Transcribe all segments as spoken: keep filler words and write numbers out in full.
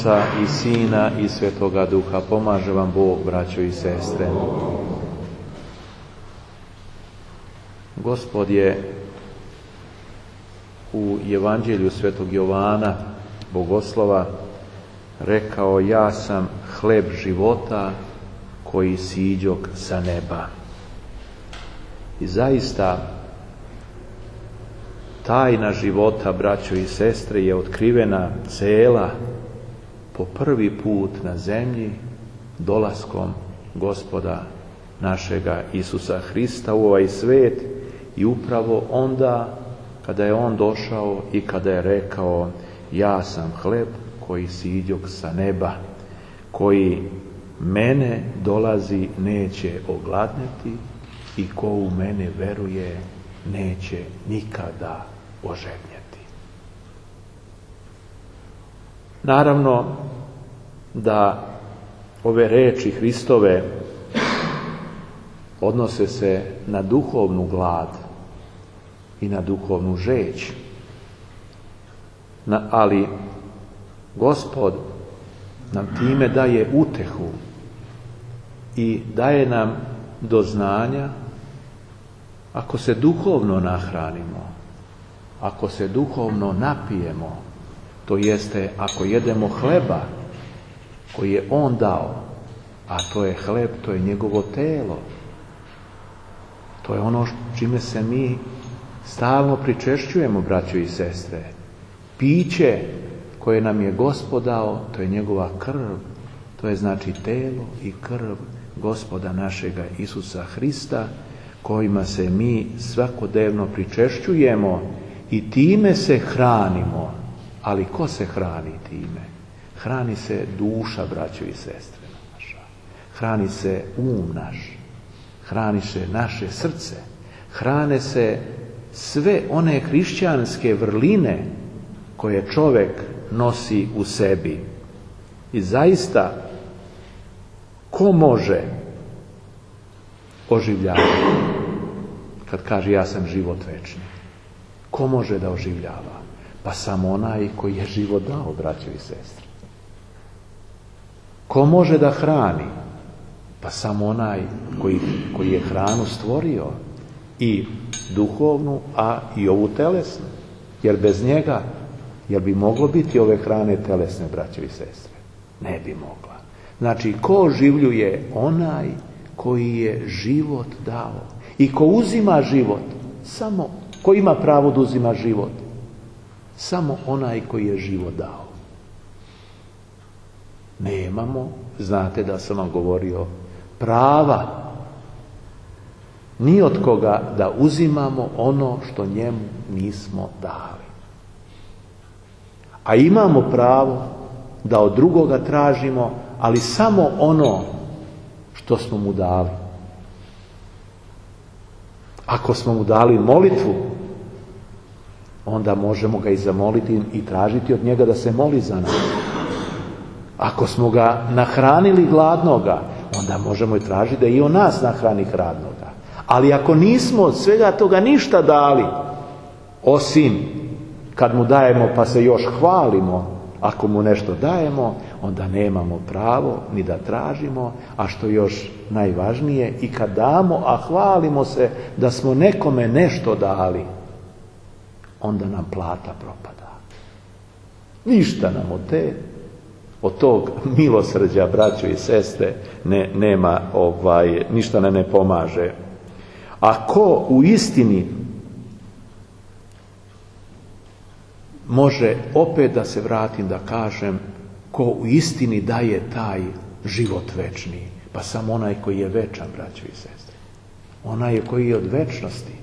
Oca i Sina i Svetoga Duha. Pomaže vam Bog, braćo i sestre. Gospod je u Evanđelju Svetog Jovana, Bogoslova, rekao: ja sam hleb života koji siđog sa neba. I zaista tajna života, braćo i sestre, je otkrivena cela po prvi put na zemlji dolaskom Gospoda našega Isusa Hrista u ovaj svet, i upravo onda kada je on došao i kada je rekao: ja sam hleb koji siđog sa neba, koji mene dolazi neće ogladneti i ko u mene veruje neće nikada ožednjeti. Naravno da ove reči Hristove odnose se na duhovnu glad i na duhovnu žeđ. Na, ali Gospod nam time daje utehu i daje nam do znanja, ako se duhovno nahranimo, ako se duhovno napijemo, to jeste ako jedemo hleba koji je on dao, a to je hleb, to je njegovo telo, to je ono čime se mi stalno pričešćujemo, braćo i sestre. Piće koje nam je Gospod dao, to je njegova krv, to je znači telo i krv Gospoda našega Isusa Hrista, kojima se mi svakodnevno pričešćujemo i time se hranimo. Ali ko se hrani time? Hrani se duša, braćo i sestre naša. Hrani se um naš. Hrani se naše srce. Hrane se sve one hrišćanske vrline koje čovjek nosi u sebi. I zaista, ko može oživljavati? Kad kaže ja sam život večni, ko može da oživljava? Pa samo onaj koji je život dao, braćo i sestre. Ko može da hrani? Pa samo onaj koji, koji je hranu stvorio, i duhovnu, a i ovu telesnu. Jer bez njega, jer bi moglo biti ove hrane telesne, braćo i sestre? Ne bi mogla. Znači, ko oživljuje? Onaj koji je život dao. I ko uzima život, samo, ko ima pravo da uzima život? Samo onaj koji je život dao. Nemamo, znate da sam vam govorio, prava ni od koga da uzimamo ono što njemu nismo dali. A imamo pravo da od drugoga tražimo, ali samo ono što smo mu dali. Ako smo mu dali molitvu, onda možemo ga i zamoliti i tražiti od njega da se moli za nas. Ako smo ga nahranili gladnoga, onda možemo i tražiti da i on nas nahrani hladnoga. Ali ako nismo od svega toga ništa dali, osim kad mu dajemo pa se još hvalimo, ako mu nešto dajemo, onda nemamo pravo ni da tražimo, a što još najvažnije, i kad damo, a hvalimo se da smo nekome nešto dali, onda nam plata propada. Ništa nam od te, od tog milosrđa, braćo i sestre, ne, nema, ovaj, ništa nam ne pomaže. A ko u istini može, opet da se vratim da kažem, ko u istini daje taj život večni? Pa samo onaj koji je večan, braćo i sestre. Onaj koji je od večnosti.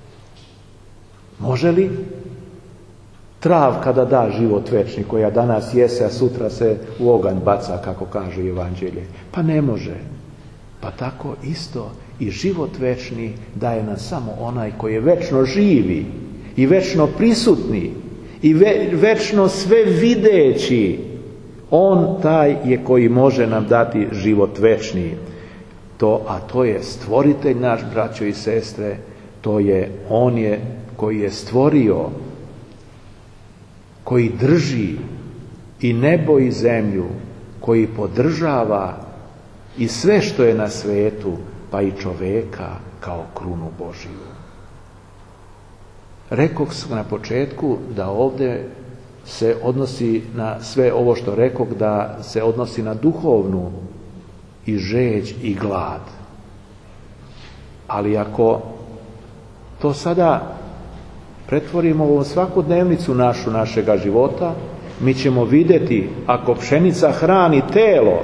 Može li travka da da život večni, koja danas jese, a sutra se u oganj baca, kako kaže Evanđelje? Pa ne može. Pa tako isto i život večni daje nam samo onaj koji je večno živi i večno prisutni i ve, večno sve videći. On taj je koji može nam dati život večni. To, a to je stvoritelj naš, braćo i sestre, to je on je koji je stvorio, koji drži i nebo i zemlju, koji podržava i sve što je na svetu, pa i čoveka kao krunu Božiju. Rekog sam na početku da ovdje se odnosi na sve ovo što rekog, da se odnosi na duhovnu i žeđ i glad. Ali ako to sada pretvorimo u svakodnevnicu našu, našega života, mi ćemo vidjeti, ako pšenica hrani telo,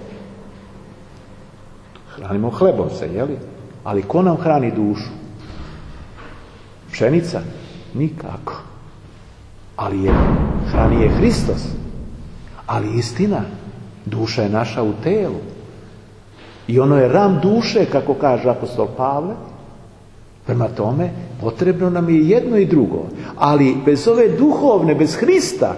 hranimo hlebom se, jeli? Ali ko nam hrani dušu? Pšenica? Nikako. Ali je, hrani je Hristos. Ali istina, duša je naša u telu. I ono je ram duše, kako kaže apostol Pavle. Prema tome, potrebno nam je jedno i drugo. Ali bez ove duhovne, bez Hrista,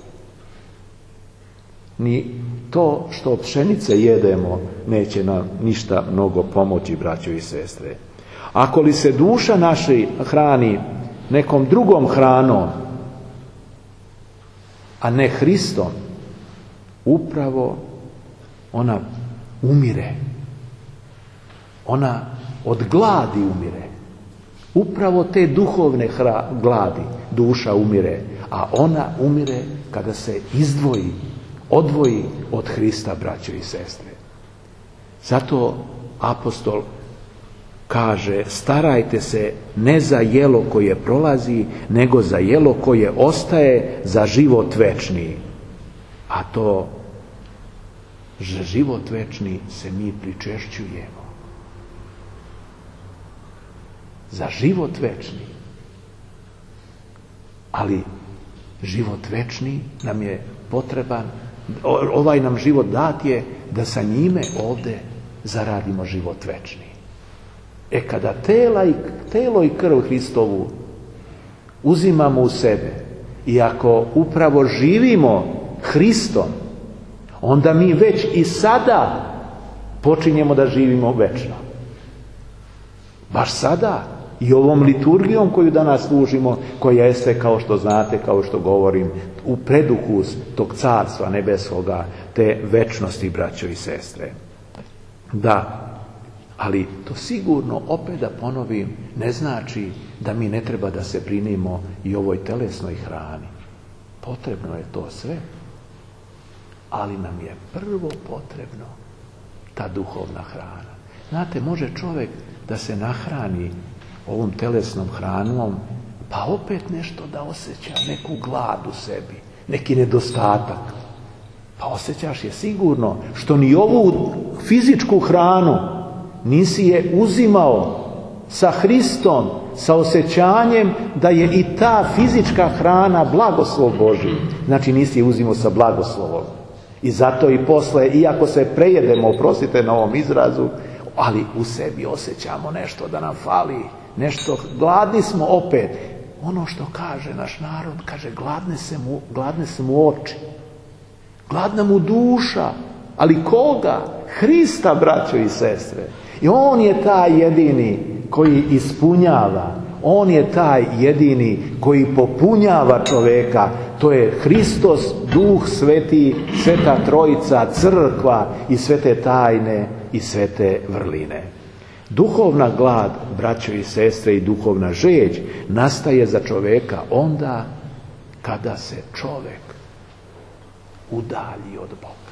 ni to što od pšenice jedemo neće nam ništa mnogo pomoći, braćo i sestre. Ako li se duša naša hrani nekom drugom hranom, a ne Hristom, upravo ona umire. Ona od gladi umire. Upravo te duhovne hra, gladi duša umire, a ona umire kada se izdvoji, odvoji od Hrista, braćo i sestre. Zato apostol kaže, starajte se ne za jelo koje prolazi, nego za jelo koje ostaje, za život večni. A to, za život večni se mi pričešćujemo. Za život večni. Ali život večni nam je potreban, ovaj nam život dat je da sa njime ovdje zaradimo život večni. E kada tela i, telo i krv Hristovu uzimamo u sebe i ako upravo živimo Hristom, onda mi već i sada počinjemo da živimo večno. Baš sada i ovom liturgijom koju danas služimo, koja jeste, kao što znate, kao što govorim, u preduhu tog carstva nebeskoga, te večnosti, braćo i sestre. Da, ali to sigurno, opet da ponovim, ne znači da mi ne treba da se brinemo i ovoj telesnoj hrani. Potrebno je to sve. Ali nam je prvo potrebno ta duhovna hrana. Znate, može čovjek da se nahrani ovom telesnom hranom, pa opet nešto da osjeća, neku glad u sebi, neki nedostatak. Pa osjećaš je sigurno, što ni ovu fizičku hranu nisi je uzimao sa Hristom, sa osjećanjem da je i ta fizička hrana blagoslov Božji. Znači nisi je uzimao sa blagoslovom. I zato i posle, iako se prejedemo, oprostite na ovom izrazu, ali u sebi osjećamo nešto da nam fali, nešto, gladni smo opet. Ono što kaže naš narod, kaže gladne se mu, gladne se mu oči, gladna mu duša, ali koga? Hrista, braćo i sestre. I on je taj jedini koji ispunjava, on je taj jedini koji popunjava čoveka. To je Hristos, Duh Sveti, Sveta Trojica, crkva i sve te tajne i sve te vrline. Duhovna glad, braćo i sestre, i duhovna žeđ nastaje za čoveka onda kada se čovek udalji od Boga.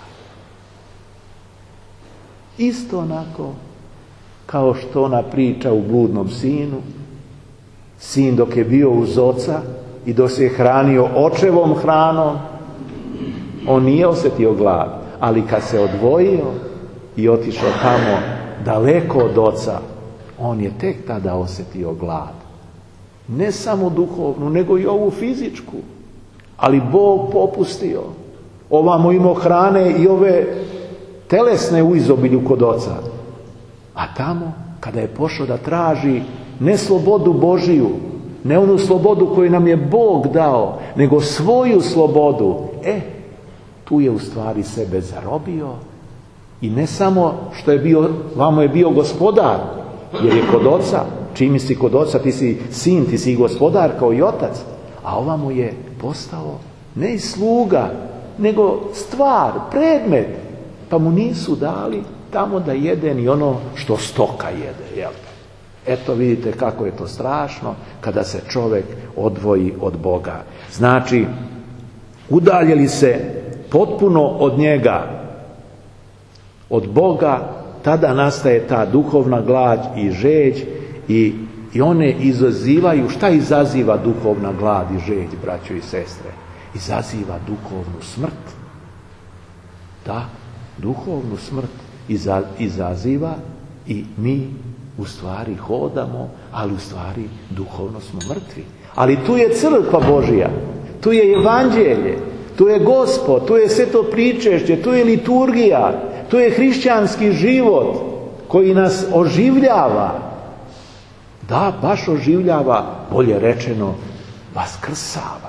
Isto onako kao što ona priča u bludnom sinu. Sin dok je bio uz oca i dok se je hranio očevom hranom, on nije osjetio glad. Ali kad se odvojio i otišao tamo daleko od oca, on je tek tada osjetio glad. Ne samo duhovnu, nego i ovu fizičku. Ali Bog popustio. Ovamo imao hrane i ove telesne u izobilju kod oca. A tamo, kada je pošao da traži ne slobodu Božiju, ne onu slobodu koju nam je Bog dao, nego svoju slobodu, e, tu je u stvari sebe zarobio. I ne samo što je bio, vamo je bio gospodar, jer je kod oca, čim si kod oca, ti si sin, ti si gospodar kao i otac, a ovamo je postao ne i sluga, nego stvar, predmet. Pa mu nisu dali tamo da jede ni ono što stoka jede, jel? Eto vidite kako je to strašno kada se čovjek odvoji od Boga. Znači, udaljili se potpuno od njega, od Boga, tada nastaje ta duhovna glad i žeđ i, i one izazivaju, šta izaziva duhovna glad i žeđ, braćo i sestre? Izaziva duhovnu smrt. Da, duhovnu smrt iza, izaziva i mi u stvari hodamo, ali u stvari duhovno smo mrtvi. Ali tu je crkva Božija, tu je evanđelje, tu je Gospod, tu je sveto pričešće, tu je liturgija, tu je hrišćanski život koji nas oživljava. Da, baš oživljava, bolje rečeno, vaskrsava.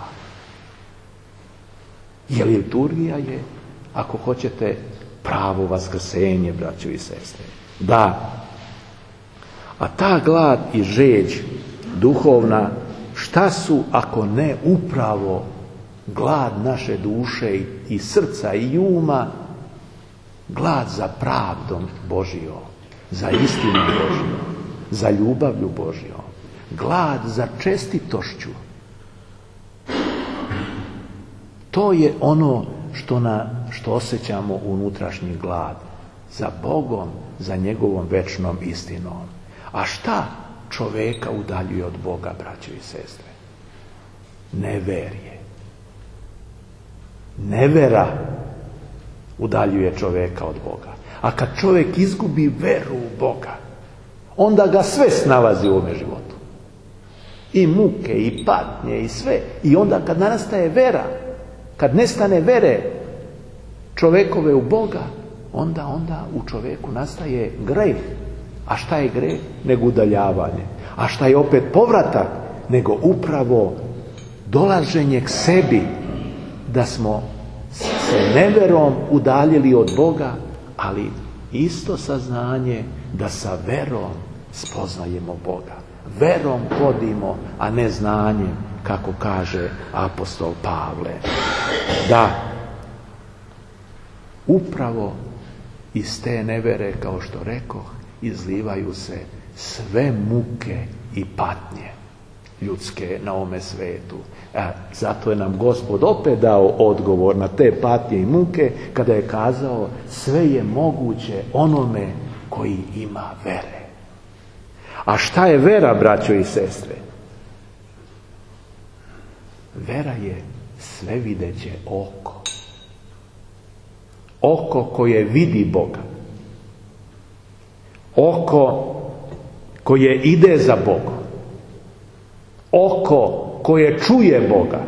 Jer liturgija je, ako hoćete, pravo vaskrsenje, braćo i sestre. Da. A ta glad i žeđ duhovna, šta su ako ne upravo glad naše duše i srca i uma, glad za pravdom Božijom, za istinom Božijom, za ljubavlju Božijom, glad za čestitošću. To je ono što, na, što osjećamo unutrašnji glad za Bogom, za njegovom večnom istinom. A šta čoveka udaljuje od Boga, braćo i sestre? Neverje. Nevera udaljuje čoveka od Boga. A kad čovjek izgubi veru u Boga, onda ga sve snalazi u ovome životu. I muke, i patnje, i sve. I onda kad nastaje vera, kad nestane vere čovekove u Boga, onda, onda u čoveku nastaje greh. A šta je greh? Nego udaljavanje. A šta je opet povratak? Nego upravo dolaženje k sebi, da smo se neverom udaljili od Boga, ali isto saznanje da sa verom spoznajemo Boga. Verom hodimo, a ne znanjem, kako kaže apostol Pavle. Da, upravo iz te nevere, kao što rekoh, izlivaju se sve muke i patnje ljudske na ovome svetu. E, zato je nam Gospod opet dao odgovor na te patnje i muke, kada je kazao sve je moguće onome koji ima vere. A šta je vera, braćo i sestre? Vera je svevideće oko. Oko koje vidi Boga. Oko koje ide za Bogom. Oko koje čuje Boga.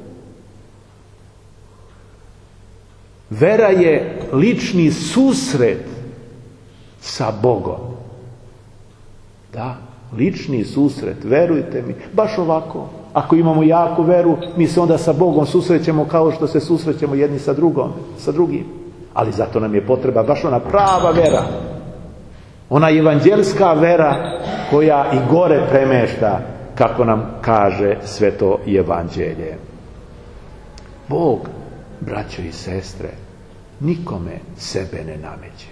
Vera je lični susret sa Bogom. Da, lični susret, verujte mi, baš ovako. Ako imamo jaku veru, mi se onda sa Bogom susrećemo kao što se susrećemo jedni sa drugom, sa drugim. Ali zato nam je potreba baš ona prava vera. Ona evanđelska vera koja i gore premešta, kako nam kaže sveto evanđelje. Bog, braćo i sestre, nikome sebe ne nameće.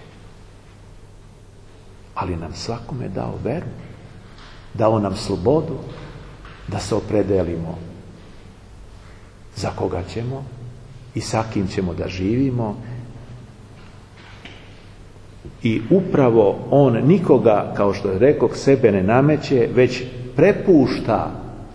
Ali nam svakome dao veru, dao nam slobodu da se opredelimo za koga ćemo i sa kim ćemo da živimo. I upravo on nikoga, kao što je rekao, sebe ne nameće, već prepušta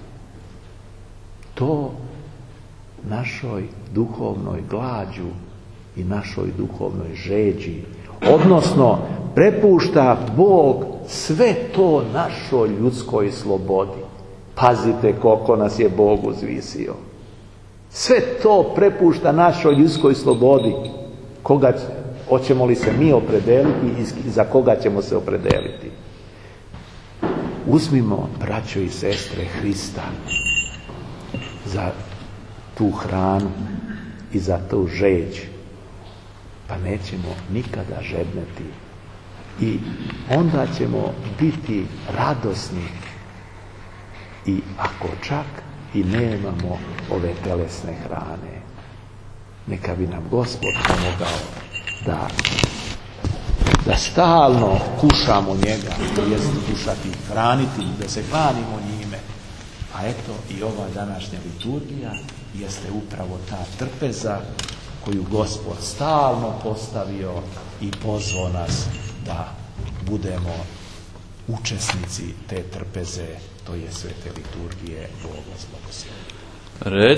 to našoj duhovnoj glađu i našoj duhovnoj žeđi. Odnosno, prepušta Bog sve to našoj ljudskoj slobodi. Pazite koliko nas je Bog uzvisio. Sve to prepušta našoj ljudskoj slobodi. Koga hoćemo li se mi opredeliti i za koga ćemo se opredeliti? Uzmimo, braćo i sestre, Hrista za tu hranu i za tu žeđ, pa nećemo nikada žedneti. I onda ćemo biti radosni. I ako čak i nemamo ove telesne hrane. neka bi nam Gospod pomogao da da stalno kušamo njega, to jest kušati, hraniti, da se hranimo njime. A eto i ova današnja liturgija jeste upravo ta trpeza koju Gospod stalno postavio i pozvao nas da budemo učesnici te trpeze, to je svete liturgije. Bog vas blagoslovi.